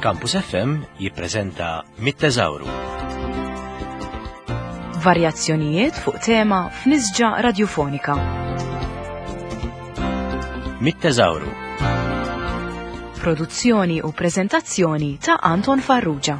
Campus FM jippreżenta Mit-Teżawru. Varjazzjonijiet fuq tema f'nisġa radiofonika. Mit-Teżawru. Produzzjoni u preżentazzjoni ta' Anton Farrugia.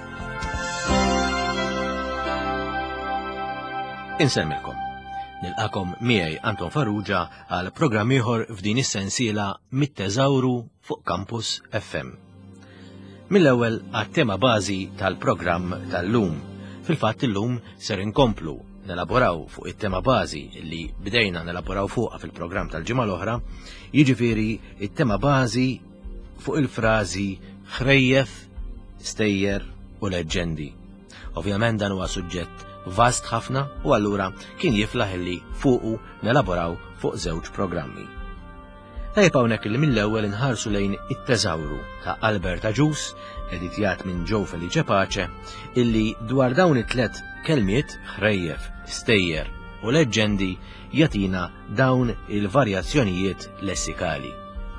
Insemmilkom. Nilqakom miegħi Anton Farrugia għal programm ieħor f'din is-sensiela Mit-Teżawru fuq Campus FM. Mill-ewwel għat-tema bażi tal-programm tal-lum. Fil-fatt illum ser inkomplu nelaboraw fuq it-tema bażi li bdejna nelaboraw fuqha fil-programm tal-ġimgħa l-oħra, jiġifieri it-tema bażi fuq il-frażi ħrejjef, stejjer u leġġendi. Ovvjament dan huwa suġġett vast ħafna u allura kien jiflaħ li fuqu nelaboraw fuq żewġ programmi. Ejb hawnhekk li mill-ewwel inħarsu lejn it-Teżawru ta' Albert Agius, editjat minn Joe Felice Pace, illi dwar dawn it-tlet kelmiet ħrejjef, stejjer u leġġendi jatina dawn il-varjazzjonijiet lessikali.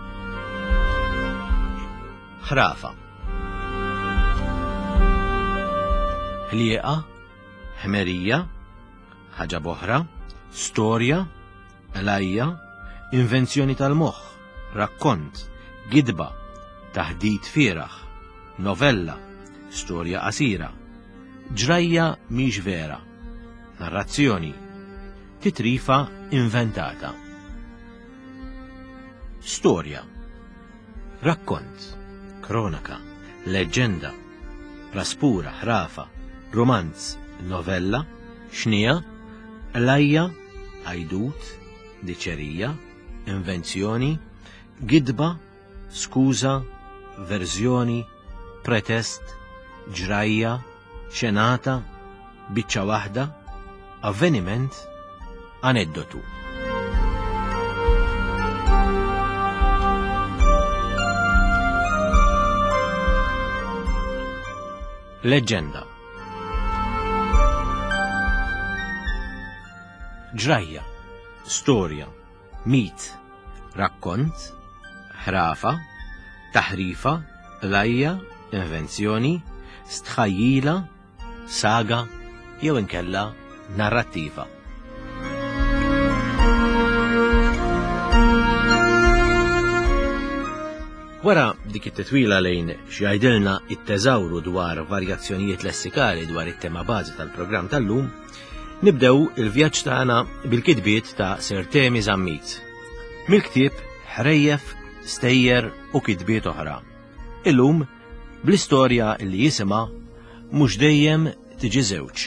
Ħrafa. Ħlieqa, ħmerija, ħaġa boħra, storja, elajja, invenzjoni tal-moħħ, rakkont, gidba, taħdid fieraħ, novella, storja qasira, ġrajja mhix vera, narrazzjoni, titrifa inventata. Storja, rakkont, kronika, leġġenda, raspura, ħrafa, romanz, novella, xnija, elajja, ajdut, diċerija, invenzjoni, gidba, skuża, verżjoni, pretest, ġrajja, xenata, biċċa waħda, avveniment, aneddotu. Leġġenda. Ġrajja, storja, mit, rakkont, ħrafa, taħrifa, lajja, invenzjoni, stħajjila, saga, jew inkella narrattiva. Wara dik it-titwila lejn x'jgħidilna it-Teżawru dwar varjazzjonijiet lessikali dwar it-tema bażi tal-programm tal-lum, nibdew il-vjaġġ tagħna bil-kitbiet ta' Sir Temi Zammit. Mill-ktieb ħrejjef, stejjer u kitbiet oħra. Illum bl-istorja li jisimha mhux dejjem tiġi żewġ.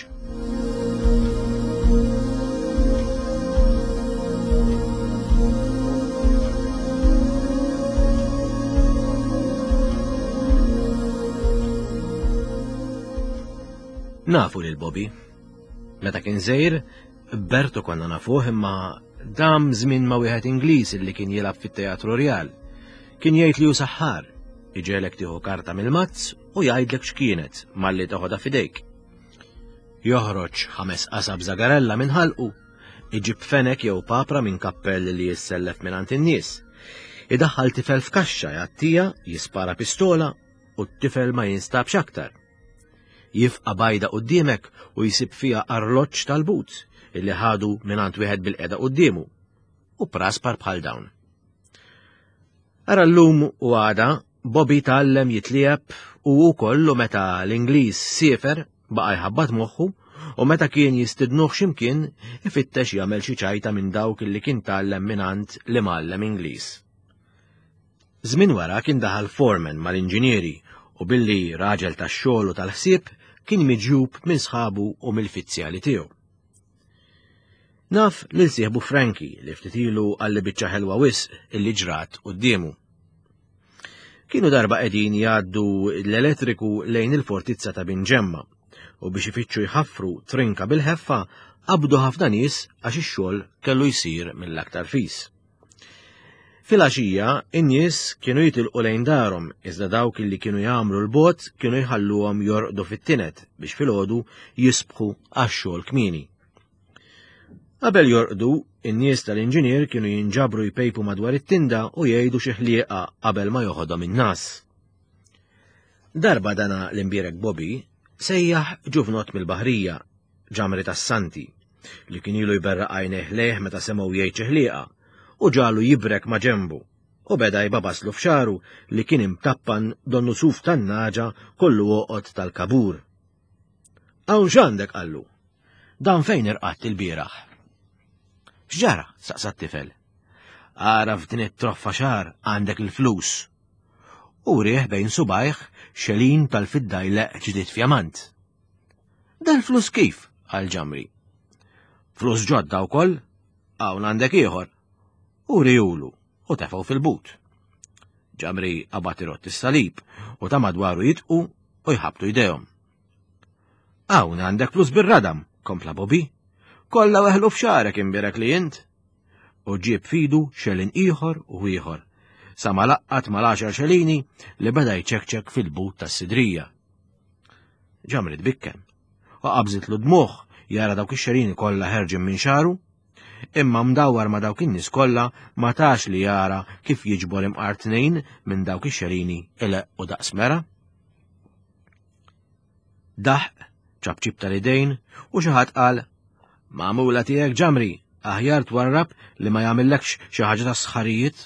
Nafu lil Bobby. Meta kien żgħir, Berto konna nafuh imma dam żmien ma' wieħed Ingliż li kien jilgħab fit-Teatru Real. Kien jgħid li hu saħħar, iġelek tieħu karta mill-mazz u jgħidlek x'kienet malli toħodha f'idejk. Joħroġ 5 qasab żagarella minn ħalqu, iġib fenek jew papra minn kappell li jissellef mingħand in-nies. Idaħħal tifel f'kaxxa jgħattija, jispara pistola u t-tifel ma jinstabx aktar. Jifqa' bajda quddiemek u jsib fiha arloġġ tal-but illi ħadu mingħand wieħed bil-qeda qudiemu u praspar bħal dawn. Ara llum u għada Bobby tgħallem jitlieb u wkoll meta l-Ingliż siefer baqa' jħabbat moħħu u meta kien jistidnuh x'imkien ifittex jagħmel xi ċajta minn dawk illi kien tgħallem mingħand li mgħallem Ingliż. Żmien wara kien daħal foreman mal-inġinieri u billi raġel tax-xogħol u tal-ħsieb kien miġjub minn sħabu u mill-fizzjali tiegħu. Naf lil sieħbu Frankie li ftit ilu għalli biċċa ħelwa wisq illi ġrat qudiemu. Kienu darba qegħdin jgħaddu l-elettriku lejn il-fortizza ta' Binġemma u biex ifittxu jħaffru trinka bil-ħeffa qabdu ħafna nies għax ix-xogħol kellu jsir mill-aktar fis. Fil-għaxija, in-nies kienu jitilqu lejn darhom iżda dawk illi kienu jagħmlu l-bogħod kienu jħalluhom jorqdu fit-tinet biex filgħodu jisbħu għax-xogħol kmieni. Qabel jorqdu, in-nies tal-inġinier kienu jinġabru jpejpu madwar it-tinda u jgħidu xi ħlieqa qabel ma joħodhom in-nas. Darba dana l-imbierek Bobby sejjaħ ġuvnot mill-Baħrija, Ġamri tas-Santi, li kien ilu jberra għajneħ leħ meta semgħu jgħid ċeħlieqa u ġalu jibrek ma' ġembu u beda jbabaslu f'xaru li kien imtappan donnu suf tan-naġa kollu oqgħod tal-kabur. Hawn x'għandek qallu? Dan fejn irqatt il-bieraħ? X'ġara? Saqsa t-tifel. Ara f'din it-troffa xar għandek il-flus. U rieħ bejn subajħ xelin tal-fiddajleq ġdid fjamant. Dal-flus kif? Għal Ġamri. Flus ġodda wkoll? Hawn għandek ieħor. U rijulu u tefgħu fil-but. Ġamri qabad irott is-salib u ta' madwaru jitqu u jħabtu jdejhom. Hawn għandek flus bir-radam, kompla Bobby. Kollha weħlu f'xarek imbierek li int. U ġieb fidu xelin ieħor u ieħor. Sa ma laqqat mal-10 xelini li beda jċekċek fil-but tas-sidrija. Ġamri tbikken u qabżitlu dmuħ jara dawk ix-xelini kollha ħerġin minn xaru, imma mdawwar ma dawk in-nies kollha ma tax li jara kif jiġbor imqar tnejn minn dawk ix-xelini eleq u daqs mera. Daħq ċabċib tal-idejn u xi ħadd qal: Magħmula tiegħek Ġamri, aħjar twarrab li ma jagħmillekx xi ħaġa ta' sħarijiet.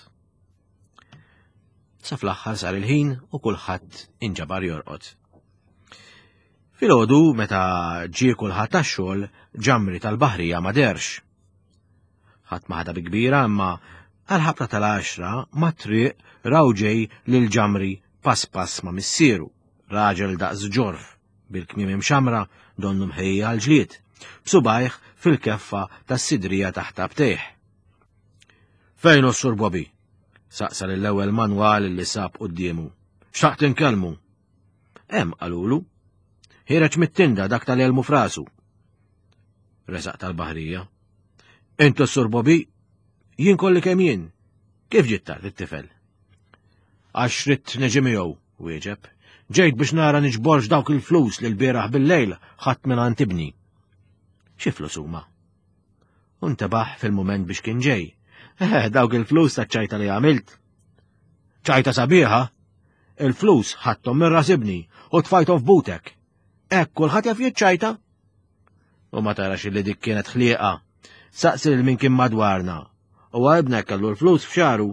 Sa fl-aħħar sar il-ħin u kulħadd inġabar jorqod. Filgħodu meta ġie kulħadd tax-xogħol, Ġamri tal-Baħrija ma derx. Ħadd maħda bi kbira imma għal-ħabta tal-10 ma triq raw ġej lil Ġamri pass ma' missieru, raġel daqs ġorf bil-kmiem imxamra donnu mħejja għal-ġlied, b'subajħ fil-keffa tas-sidrija taħt btejħ. Fejn hu s-Sur Bobby? Saqsa l-ewwel manwal li sab qudiemu. Xtaqt inkellmu. Hemm qalulu. Ħireġ mit-tinda dak tal-elmu f'rasu. Resaq tal-Baħrija. Intu s-Sur Bobby? Jien kolli kemm jien. Kif ġiet tard it-tifel? Għax rid neġi miegħu, wieġeb. Ġejt biex nara niġborx dawk il-flus li l-bieraħ bil-lejl ħadd minn ibni. Xi flus huma? Untebaħ fil-mument biex kien ġej. Dawk il-flus taċ-ċajta li għamilt. ċajta sabiħa? Il-flus ħadthom minn ras ibni u tfajthom f'butek. Hekk kulħadd jaf jiċċajta? U ma tarax li dik kienet ħlieqa. Saqsi lil min kien madwarna. U għalbna kellu l-flus f'xaru.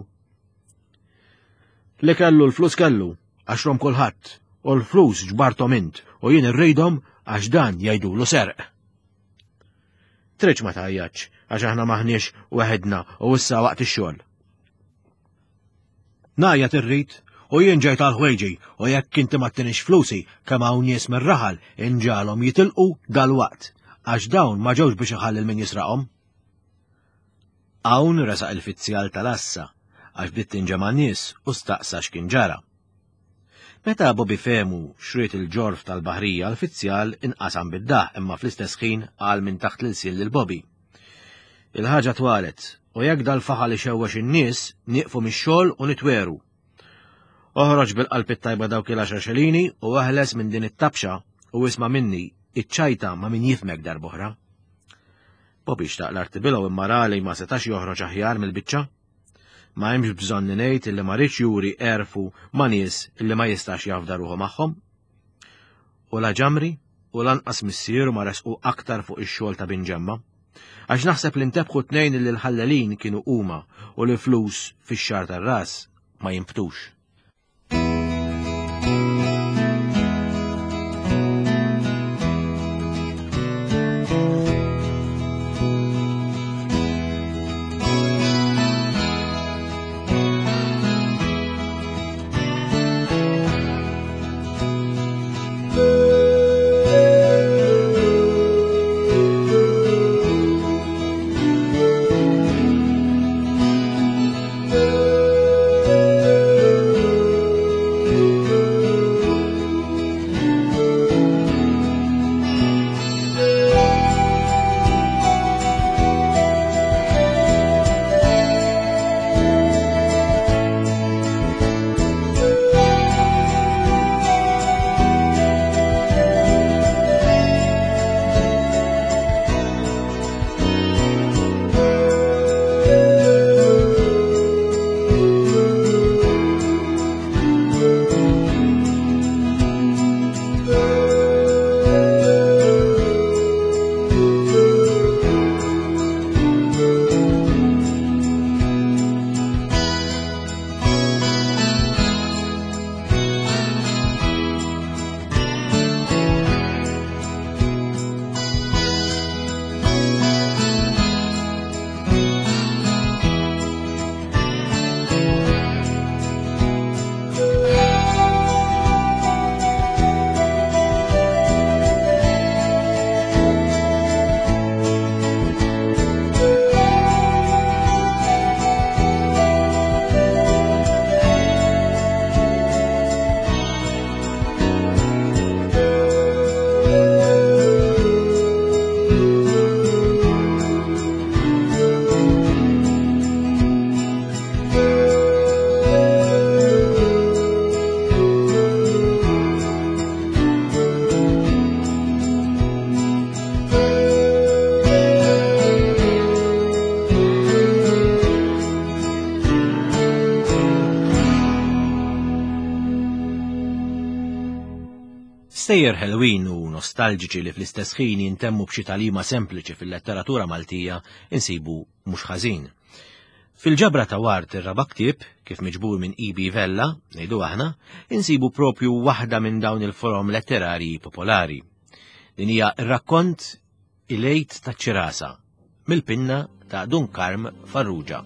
Li kellu l-flus kellu, għaxrom kulħadd, u l-flus ġbartom int, u jien irridhom għax dan jgħidulu serq. Triċ ma tajjaċ, għax aħna maħniex weħedna u issa waqt ix-xogħol. Najja irrid u jien ġejt għal-ħwejġi u jekk inti ma tinix flusi kemm hawn nies mir-raħal inġalhom jitilqu dal-waqt għax dawn ma ġewx biex iħallil min jisraqhom. Hawn resaq il-fizzjal tal-assa għax bdiet tinġema' nies u staqsa x'kien ġara. Meta Bobby fehmu xriet il-ġorf tal-Baħrija l-fizzjal inqasam bid-daħ imma fl-istess ħin qal minn taħt l-sil lil Bobby. Il-ħaġa twalet u jekk dal-faħal ixewwex in-nies nieqfu mix-xogħol u nitweru. Oħroġ bil-qalb it-tajba dawk il-10 xelini u waħles minn din it-tabxa u isma' minni iċ-ċajta ma' min jifmek darb'oħra. Bobby xtaq l-artibilgħu imma rali ma setax joħroġ aħjar mill-biċċa. Ma hemmx bżonn ngħid illi ma rridx juri erfu ma' nies illi ma jistax jafda ruħu magħhom. U la Ġamri u lanqas missieru ma resqu aktar fuq ix-xogħol ta' Binġemma, għax naħseb li ntebħu tnejn illi l-ħallelin kienu huma u li flus fix-xar tar-ras ma jinftux. Stejjer ħelwin u nostalġiċi li fl-istess ħin jintemmu b'xi talima sempliċi fil-letteratura Maltija insibu mhux ħażin. Fil-ġabra ta' Wart ir-raba' ktieb, kif miġbur minn E.B. Vella, ngħidu aħna, insibu propju waħda minn dawn il-forom letterarji popolari. Din hija r-rakkont Il-lejt taċ-Ċirasa, mill-pinna ta' Dunkarm Farrugia.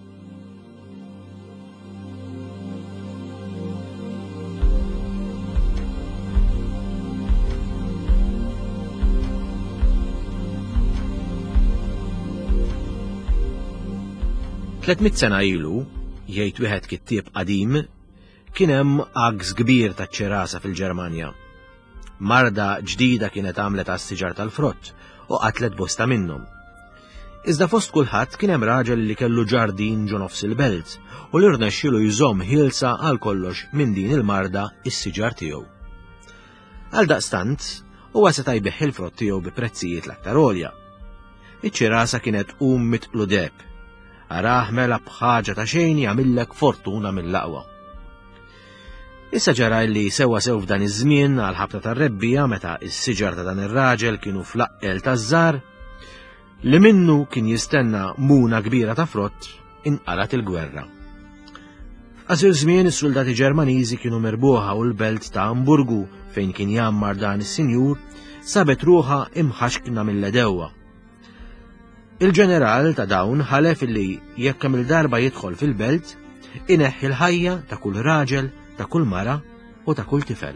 Tletmit sena ilu, jgħid wieħed kittieb qadim, kien hemm agż kbir taċ-Ċirasa fil-Ġermanja. Marda ġdida kienet għamlet għas-siġar tal-frott u qatlet bosta minnhom. Iżda fost kulħadd kien hemm raġel li kellu ġardin ġo nofs il-belt u li rnexxielu jżomm ħielsa għal kollox minn din il-marda is-siġar tiegħu. Għaldaqstant huwa seta' jbiħ il-frott tiegħu bi prezzijiet l-aktar għolja. Iċ-Ċirasa kienet mitqlu deb. Araħ mela bħaġa ta' xejn jagħmillek fortuna mill-aqwa. Issa ġara li sewa sew f'dan iż-żmien għal ħabta tar-rebbija meta s-siġar ta' dan ir-raġel kienu fl-aqqel taż-żar li minnu kien jistenna muna kbira ta' frott inqalat il-gwerra. F'qasir żmien is-soldati Ġermaniżi kienu merbuħa u l-belt ta' Hamburgu fejn kien jammar dan is-sinjur sabet ruħha imħaxkna mill-edewwa. Il-ġeneral ta' dawn ħalef li jekk hemm il-darba jidħol fil-belt ineħħi l-ħajja ta' kull raġel, ta' kull mara u ta' kull tifel.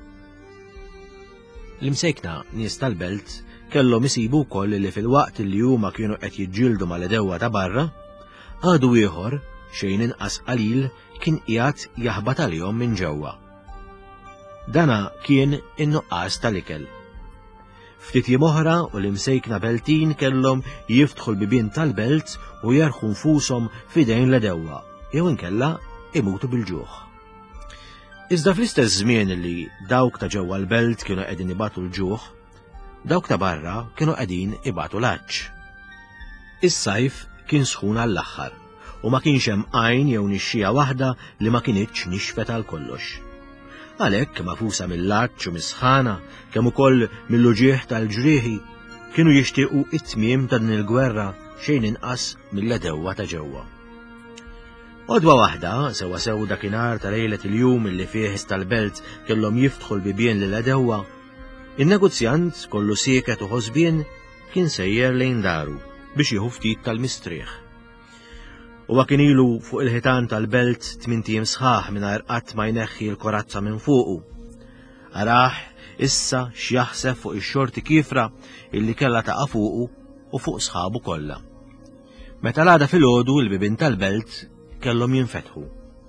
L-imsejkna nies tal-belt kellhom isibu wkoll li fil-waqt li huma kienu qed jiġġieldu mal-edewwa ta' barra, għadu ieħor xejn inqas qalil kien qiegħed jaħbad għalihom minn ġewwa. Dana kien in-nuqqas tal-ikel. Ftit jiem oħra u l-imsejkna beltin kellhom jiftħu l-bibien tal-belt u jarħu nfushom f'idejn l-edewwa, jew inkella imutu bil-ġuħ. Iżda fl-istess żmien li dawk ta' ġewwa l-belt kienu qegħdin ibatu l-ġuħ, dawk ta' barra kienu qegħdin ibatu l-għaġġ. Is-sajf kien sħun għall-aħħar u ma kienx hemm għajn jew nixxija waħda li ma kinitx nixfet għal kollox. Għalhekk mafusa mill-laġġ u misħana kemm ukoll mill-uġieħ tal-ġrieħi kienu jixtiequ it-tmiem ta' din il-gwerra xejn inqas mill-edewwa ta' ġewwa. Għodwa waħda sewa sew dakinhar ta' lejlet il-jum illi fih tal-belt kellhom jiftħu l-bibien lil edewwa, in-negozjant kollu sieket u ħosbien kien sejjer lejn daru biex jieħu ftit tal-mistrieħ. Huwa kien ilu fuq il-ħitan tal-belt 8 ijiem sħaħ mingħajr qatt ma jneħħi l-korazza minn fuqu. Araħ issa x'jaħseb fuq ix-xorti kifra illi kellha taqa' fuqu u fuq sħabu kollha. Meta l-għada filgħodu l-bibien tal-belt kellhom jinfetħu.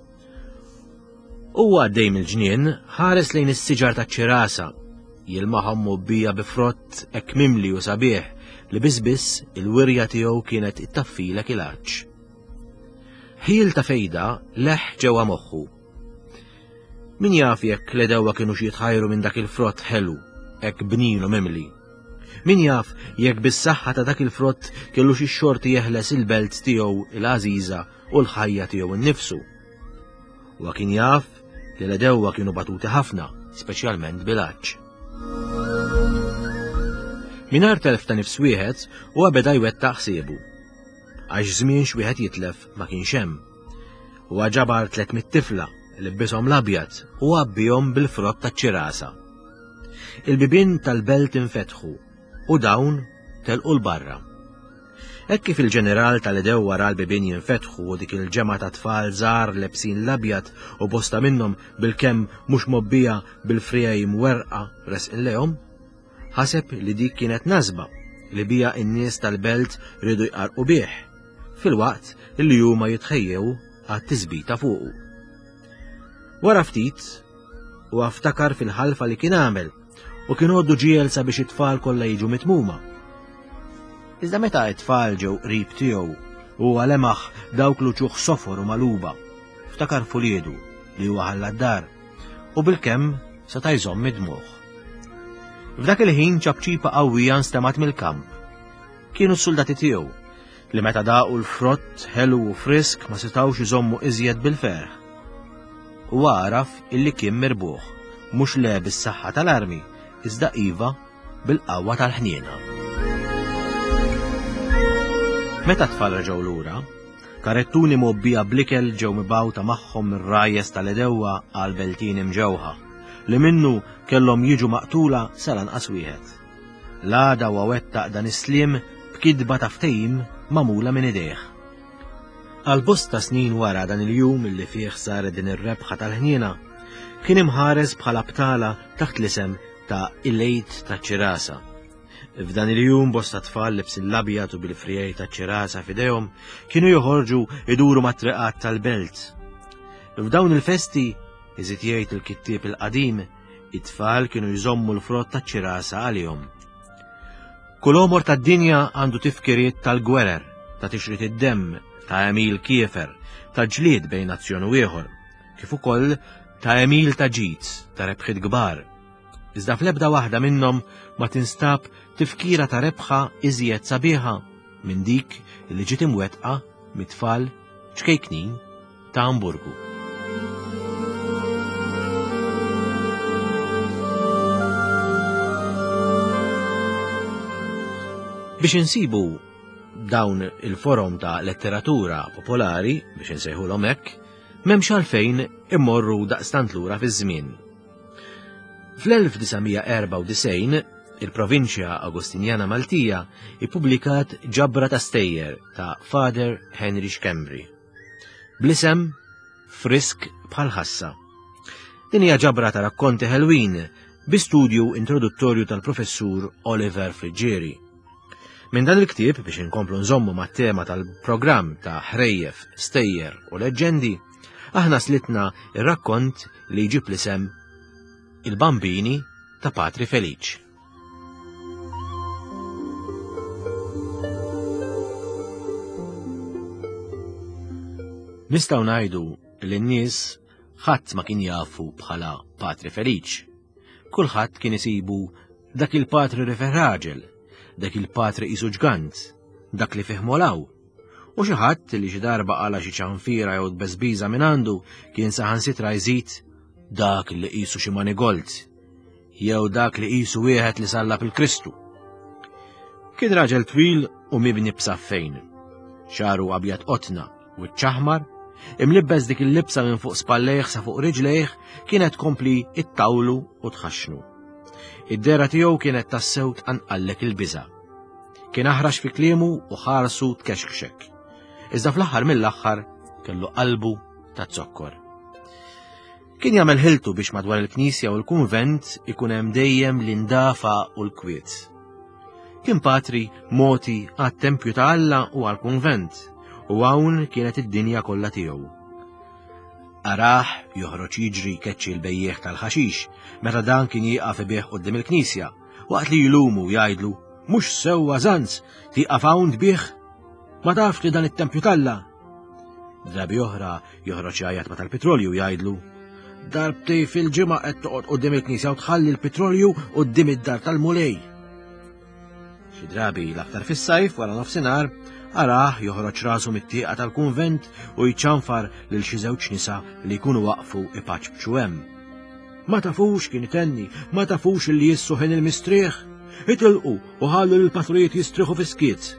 Huwa għaddej mill-ġnien ħares lejn is-siġar taċ-Ċirasa, jilmagħhom mobbija bi frott hekk mimli u sabiħ li biss il-wirja tiegħu kienet ittaffilek il-għaġġ. Ħiel ta' fejda leħ ġewwa moħħu. Min jaf jekk l-edewwa kienu xi jitħajru minn dak il-frott ħelu, hekk bnilu mimli. Min jaf jekk bis-saħħa ta' dak il-frott kellu xi xorti jeħles il-belt tiegħu il-għażiża u l-ħajja tiegħu innifsu. Huwa kien jaf li l-edewwa kienu batuti ħafna, speċjalment bil-għaġġ. Mingħajr telf ta' nifs wieħed huwa beda jwettaq ħsiebu. Għax żmien x'wieħed jitlef ma kienx hemm. Huwa ġabar 300 tifla li bbishom l-abjad u għabbihom bil-frott taċ-Ċirasa. Il-bibien tal-belt infetħu u dawn telqu l-barra. Hekk kif il-ġeneral tal-edewwa ra l-bibien jinfetħu u dik il-ġemgħa ta' tfal żgħar lebsin l-abjad u bosta minnhom bil-kemm mhux mobbija bil-frejaj mwerqa resqin lehom, ħaseb li dik kienet nażba li bija n-nies tal-belt ridu jqarqu bih, fil-waqt illi huma jitħejjew għat-tiżbita fuqu. Wara ftit huwa ftakar fil-ħalfa li kien għamel u kien għoddu ġiel sabiex it-tfal kollha jiġu mitmuma. Iżda meta t-tfal ġew qrib tiegħu huwa lemaħ dawk l-uċuħ sofor u maluba, ftakar fuliedu li huwa ħalla d-dar u bil-kemm seta' jżomm id-dmugħ. F'dak il-ħin ċabċipa qawwija nstemat mill-kamp. Kienu s-soldati tiegħu li meta daqu l-frott ħelu u frisk ma setawx iżommu iżjed bil-ferħ. U għaraf illi kien mirbuħ, mhux le bis-saħħa tal-armi, iżda iva bil-qawwa tal-ħniena. Meta tfal reġgħu lura, karettuni mobbija blikel ġew mibgħuta magħhom ir-rajjes tal-edewwa għal beltin imġewħa li minnu kellhom jiġu maqtula sal-anqas wieħed. L-għada wettaq dan is-sliem b'kidba ta' ftehim magħmula minn idejh. Għal bosta snin wara dan il-jum illi fih saret din ir-rebħa tal-ħniena, kien imħares bħala btala taħt l-isem ta' il-lejt ta' ċirasa. F'dan il-jum bosta tfal libs l-abjad u bil-frijaj ta' ċirasa f'idejhom kienu joħorġu iduru mat-triqat tal-belt. F'dawn il-festi, iżid jgħid il-kittieb il-qadim, it-tfal kienu jżommu l-frott ta' ċirasa għalihom. Kull omor tad-dinja għandu tifkiriet tal-gwerer, ta' tixrid id-demm, ta' emil kiefer, ta' ġlied bejn nazzjon u ieħor, kif ukoll ta' emil ta' ġid, ta' rebħiet kbar. Iżda fl-ebda waħda minnhom ma tinstab tifkira ta' rebħa iżjed sabiħa minn dik li ġiet imwettqa mit-tfal ċkejknin ta' Hamburgu. Biex insibu dawn il-forum ta' letteratura popolari, biex insejħulhom hekk, m'hemmx għalfejn immorru daqstant lura fiż-żmien. Fl-1994 il-Provinċja Agustinjana Maltija ippubblikat ġabra ta' stejjer ta' Father Heinrich Kembri bl-isem Frisk bħal ħassa. Din hija ġabra ta' rakkonti ħelwin bi studju introduttorju tal-professur Oliver Frigieri. Minn dan il-ktieb biex inkomplu nżommu mat-tema tal-programm ta' ħrejjef, stejjer u leġendi, aħna slitna ir-rakkont li jġib l-isem Il-Bambini ta' Patri Feliċ. Nistgħu ngħidu li n-nies ħadd ma kien jafu bħala Patri Feliċ. Kulħadd kien isibu dak il-patri referraġel, dak il-patri qisu ġgant, dak li fih molaw. U xi ħadd li xi darba qala xi ċanfira jew tbeżbiża minn għandu kien saħansitra jżid dak li qisu xi manigold, jew dak li qisu wieħed li sallab il-Kristu. Kien raġel twil u mibni b'saffejn, xaru abjad qotna u ċaħmar, imlibbes dik il-libsa minn fuq spallejh sa fuq riġlejh kienet kompli ittawlu u tħaxnu. Id-dera tiegħu kienet tassew tqanqallek il-biża'. Kien aħrax fi kliemu u ħarsu tkexkxek. Iżda fl-aħħar mill-aħħar kellu qalbu ta' zokkor. Kien jagħmel ħiltu biex madwar il-Knisja u l-Kunvent ikun hemm dejjem l-indafa u l-kwiet. Kien patri moti għat-Tempju ta' Alla u għall-Kunvent, u hawn kienet id-dinja kollha tiegħu. Araħ joħroġ jiġri keċċi l-bejjeħ tal-ħaxix meta dan kien jieqaf ibih quddiem il-Knisja, waqt li jlumu jgħidlu mhux sewwa żanz tieqaf hawn tbih, ma tafx li dan it-Tempju tal-Alla. Drabi oħra joħroġ jgħajjat ma' tal-petrolju jgħidlu darbtej fil-ġimgħa qed toqgħod quddiem il-Knisja u tħalli l-petrolju quddiem id-dar tal-mulej. Xi drabi l-aktar fis-sajf wara nofsinhar araħ joħroġ rasu mit-tieqa tal-kunvent u jċanfar lil xi żewġ nisa li jkunu waqfu ipaċbċu hemm. Ma tafux kien itenni, ma tafux li jissu ħin il-mistrieħ, itilqu u ħallu l-patrijiet jistrieħu fiskiet.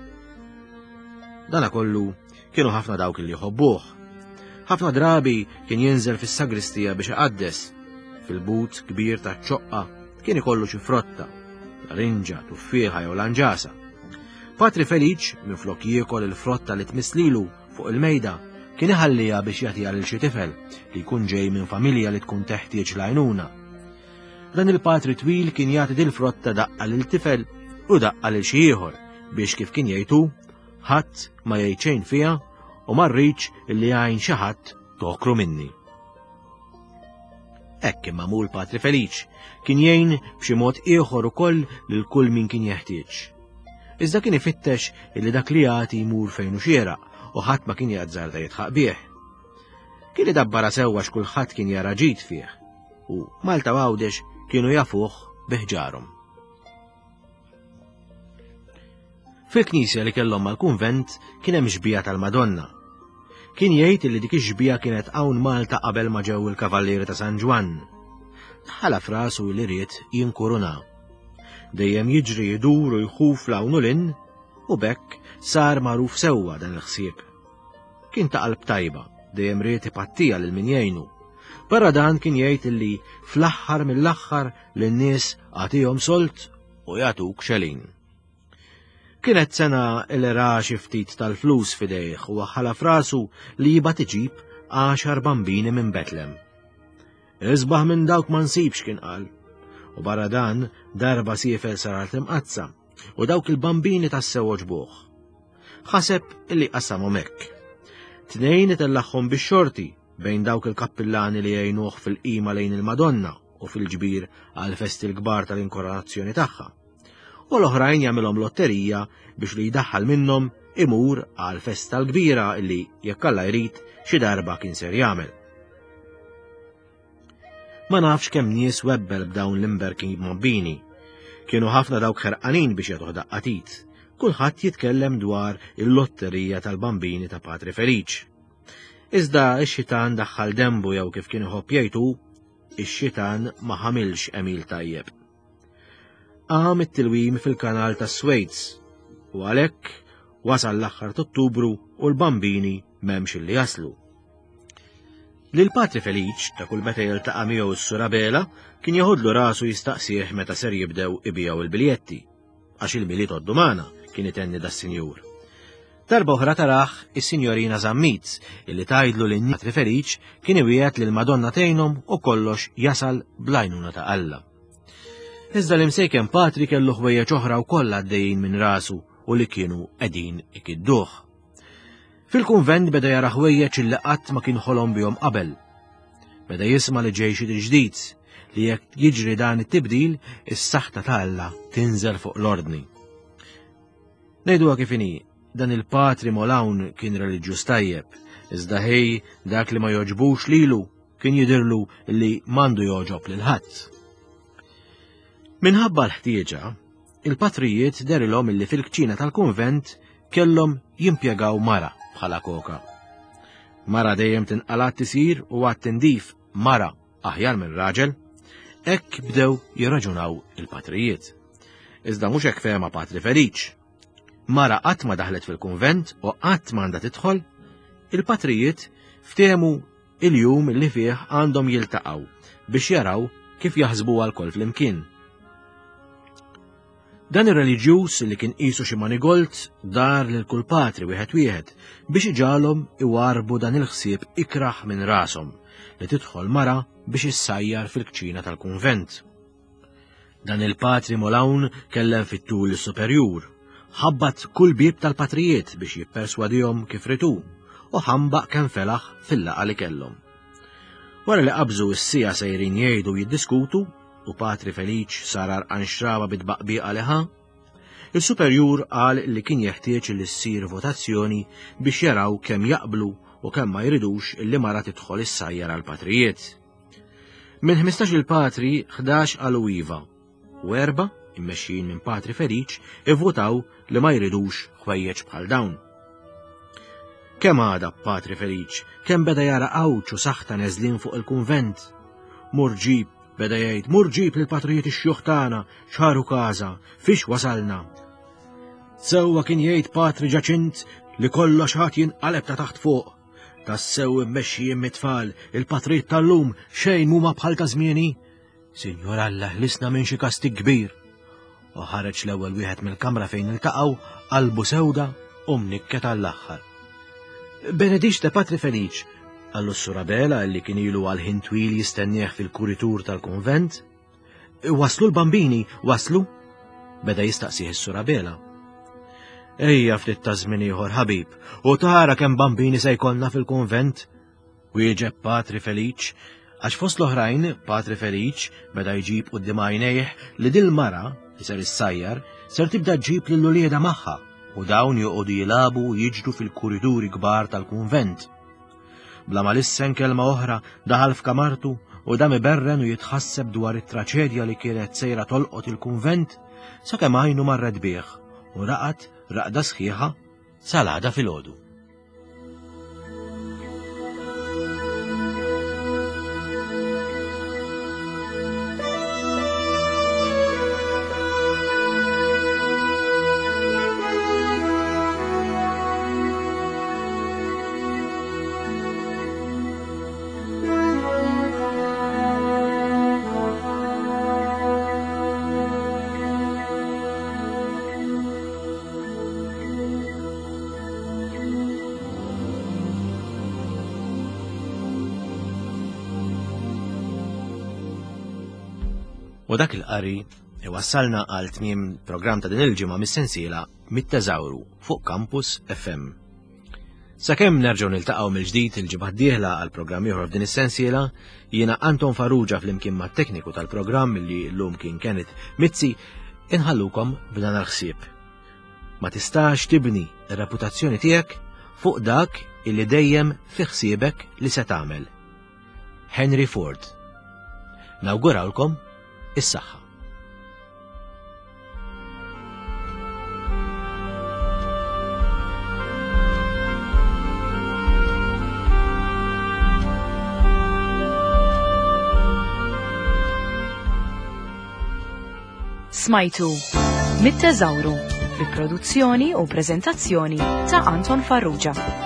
Dana kollu kienu ħafna dawk li jħobbuh. Ħafna drabi kien jinżel fis-sagristija biex iqaddes. Fil-but kbir ta' ċoqqa kien ikollu xi frotta, rinġa, tuffieħa jew lanġasa. Patri Feliċ minflok jiekol il-frotta li tmislilu fuq il-mejda kien iħallija biex jagħtiha lil xi tifel li jkun ġej minn familja li tkun teħtieġ l-għajnuna. Dan il-patri twil kien jagħti dil frotta daqqa lil tifel u daqqa lil xi ieħor biex kif kien jgħidu ħadd ma jgħid xejn fiha u ma rridx illi għajn xi ħadd tokru minni. Hekk imma mul Patri Feliċ kien jgħin b'xi mod ieħor ukoll lil kull min kien jeħtieġ. Iżda kien ifittex illi dak li jagħti jmur fejn hu xieraq u ħadd ma kien jażżarda jitħaq bih. Kien idabbara sewwa x'kulħadd kien jara ġid fih u Malta Għawdex kienu jafuh biħġarhom. Fil-Knisja li kellhom mal-Kunvent kien hemm xbija tal-Madonna. Kien jgħid li dik ix-xbija kienet hawn Malta qabel ma ġew il-Kavallieri ta' San Ġwan. ħala frasu li ried jinkuruna. Dejjem jiġri jidur u jħuf lawn u lin u bekk sar magħruf sewwa dan il-ħsieb. Kien ta' qalb tajba, dejjem ried ipattija lil min jgħinu. Barra dan kien jgħid illi fl-aħħar mill-aħħar lin-nies agħtihom solt u jagħtuk xelin. Kienet sena il ra xi ftit tal-flus fidejh u ħala frasu li jibgħat iġib 10 bambini minn Betlem. Isbaħ minn dawk ma nsibx kien qal, u barra dan darba siefel sarat imqazza u dawk il-bambini tassew oġbuh. Ħaseb illi qassamhom hekk. 2 itellaħħom bix-xorti bejn dawk il-kappillani li jgħinuh fil-qima lejn il-Madonna u fil-ġbir għal festi l-kbar tal-inkoronazzjoni tagħha. U l-oħrajn jagħmilhom lotterija biex li jdaħħal minnhom imur għal festa l-kbira illi jekk Alla jrid xi darba kien ser jagħmel. Ma nafx kemm nies webbel b'dawn l-imberki bambini. Kienu ħafna dawk ħerqanin biex jagħtuh daqqatit. Kulħadd jitkellem dwar il-lotterija tal-bambini ta' Patri Feliċ. Iżda x-xitan daħħal dembu jew kif kien iħobb jgħidu, ix-xitan ma ħamilx emil tajjeb. Qam it-tilwim fil-kanal tas-Swejds u għalhekk wasal l-aħħar ta' Ottubru u l-bambini m'hemmx illi jaslu. Lil Patri Feliċ ta' kull meta jiltaqa' miegħu s-Surabela kien jaħodlu rasu jistaqsih meta ser jibdew ibijaw il-biljetti, għax il-miliet għod-dumana kien itenni das-Sinjur. Darba oħra taraħ is-Sinjorina Zammitz illi tgħidlu lin Patri Feliċ kien iwiegħed lil Madonna tgħinhom u kollox jasal bl-għajnuna ta' Alla. Iżda l-imsejken Patri kellu ħwejjeġ oħra wkoll għaddejjin minn rasu u li kienu qegħdin ikidduh. Fil-kunvent beda jara ħwejjeġ illi qatt ma kien ħolom bihom qabel. Beda jisma' li ġej xi ġdid li jekk jiġri dan it-tibdil is-saħta ta' Alla tinżel fuq l-ordni. Ngħiduha kif inhi, dan il-Patri Molawn kien reliġjuż tajjeb, iżda ħej dak li ma joġbux lilu kien jidirlu li m'għandu joġob lil ħadd. Minħabba l-ħtieġa, il-patrijiet derilhom illi fil-kċina tal-kunvent kellhom jimpjegaw mara bħala koka. Mara dejjem tinqalat tisir u għad tindif mara aħjar minn raġel, hekk bdew jirraġunaw il-patrijiet. Iżda mhux hekk fehma Patri Feliċ. Mara qatt ma daħlet fil-kunvent u qatt m'għandha tidħol, il-patrijiet ftehmu il-jum li fih għandhom jiltaqgħu biex jaraw kif jaħsbuha l-kol flimkien. Dan ir-reliġjuż li kien qisu xi manigolt dar lil kull patri wieħed biex iġalhom iwarbu dan il-ħsieb ikraħ minn rashom li tidħol mara biex issajjar fil-kċina tal-kunvent. Dan il-Patri Molawn kellem fit-tul superjur, ħabbat kull bieb tal-patrijiet biex jipperswadihom kif ritu u ħambaq kemm felaħ fil-laqa li kellhom. Wara li qabżu s-sija sejrin jgħidu jiddiskutu u Patri Feliċ sar arqan bit-baqbieqa leħa, il-superjur qal li kien jeħtieġ li ssir votazzjoni biex jaraw kemm jaqblu u kemm ma jridux illi mara tidħol issajjar għal patrijiet. Minn 15 il-patri 11 qalu iva u 4 immexxin minn Patri Feliċ ivvotaw li ma jridux ħwejjeġ bħal dawn. Kemm għada Patri Feliċ, kemm beda jara qawċ u saħta neżlin fuq il-kunvent. Murġib beda jgħid, murġib lil patrijiet ix-xjuħ tagħna xaru każa, fiex wasalna. Sewwa kien jgħid Patri Ġaċint li kollox ħadd jinqaleb ta' taħt fuq. Tassew immexxijin mit-tfal, il-patrijiet tal-lum xejn huma bħal ta' żmieni. Sinjur Alla ħlisna minn xi kastig kbir. U ħareġ l-ewwel wieħed mill-kamra fejn iltaqgħu qalbu sewda u mnikket għall-aħħar. Benedix de Patri Feliċ, għallu s-Surabela li kien ilu għal ħin twil jistennieħ fil-kuritur tal-konvent. Waslu l-bambini, waslu? Beda jistaqsih is-Surabela. Ejja ftit ta' żmien ieħor ħabib, u tara kemm bambini se jkollna fil-konvent. Wieġeb Patri Feliċ, għax fost l-oħrajn Patri Feliċ beda jġib quddiem għajnejh li dil-mara li ser issajjar ser tibda ġġib lill-ulieda magħha u dawn joqogħdu jilagħbu u jiġru fil-kurituri kbar tal-kunvent. Bla ma lissen kelma oħra daħal f'kamartu u dam iberren u jitħasseb dwar it-traċedja li kienet sejra tolqot il-kunvent sakemm għajnu marret bih u raqat raqda sħiħa salada fil-għodu. U dak il-qari iwassalna għal tmiem programm ta' din il-ġimgħa mis-sensiela Mit-Teżawru fuq Campus FM. Sakemm nerġgħu niltaqgħu mill-ġdid il-ġimgħa d-dieħla għal programm ieħor f'din is-sensiela, jiena Anton Farrugia flimkien mat-tekniku tal-programm li llum kien Kenneth Mizzi inħallukom b'dan il-ħsieb. Ma tistax tibni r-reputazzjoni tiegħek fuq dak illi dejjem fi ħsiebek li se tagħmel. Henry Ford. Nawgurawlkom is-saħħa. Smajtu Mit-Teżawru bi produzzjoni u preżentazzjoni ta' Anton Farrugia.